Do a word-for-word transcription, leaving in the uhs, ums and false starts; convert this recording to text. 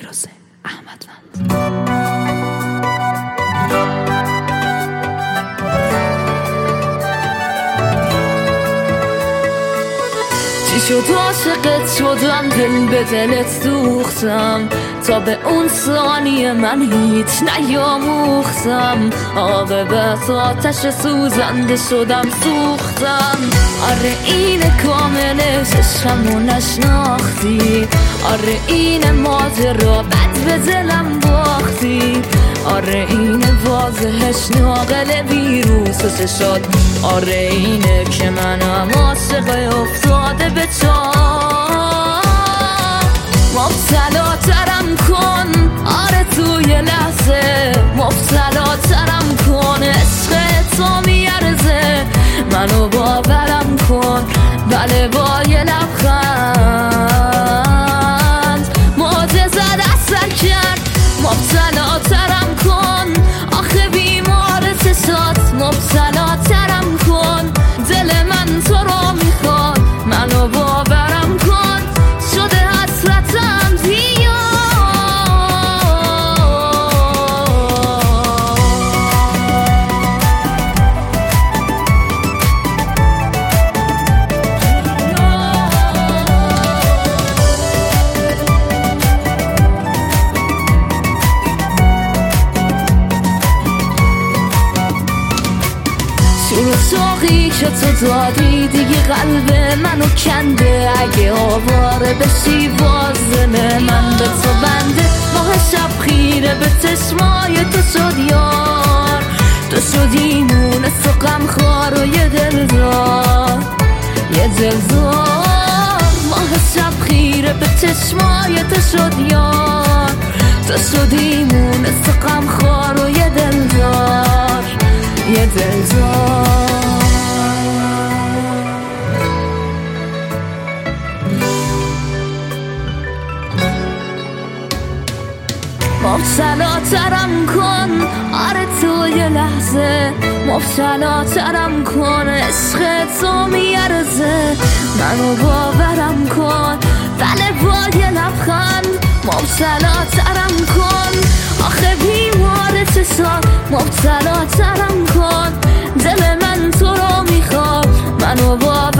فیروز احمدوند. چی شد عاشقت شدم، دل به دلت سوختم، تا به اون ثانیه من هیچ نیاموختم، عاقبت آتش سوزنده شدم سوختم. آره این کامله چشمو نشناختی، آره این ماجرا بد به دلم باختی، آره این واضحش ناقل ویروس و چشات، آره اینه که منم عاشق افتاده به چاه. مبتلا ترم کن، آره توی لحظه مبتلا ترم کن، عشق تو میارزه منو باورم کن، بله با یه لبخند معجزت اثر کرد. مبتلا ترم کن، آخه بیمار چشات، مبتلا ترم کن، دل من تو رو میخواد منو باورم کن، شده حسرتم زیاد. شروع ساقی که تو دادی دیگه قلب منو کنده، اگه آواره بشی وازنه من به تو بنده، ماه شب خیره به چشمای تو شد یار، تو شدی مونه تو غم خوار و یه دلدار، یه دلدار. ماه شب خیره به چشمای تو شد یار، تو شدی مونه تو غم خوار و یه دلدار، یه دلدار. مبتلا ترم کن، آره تو یه لحظه مبتلا ترم کن، عشق تو میارزه منو باورم کن، بله با یه لبخند مبتلا ترم کن، آخه بیمار چشات مبتلا ترم کن، دل من تو رو میخواد منو باورم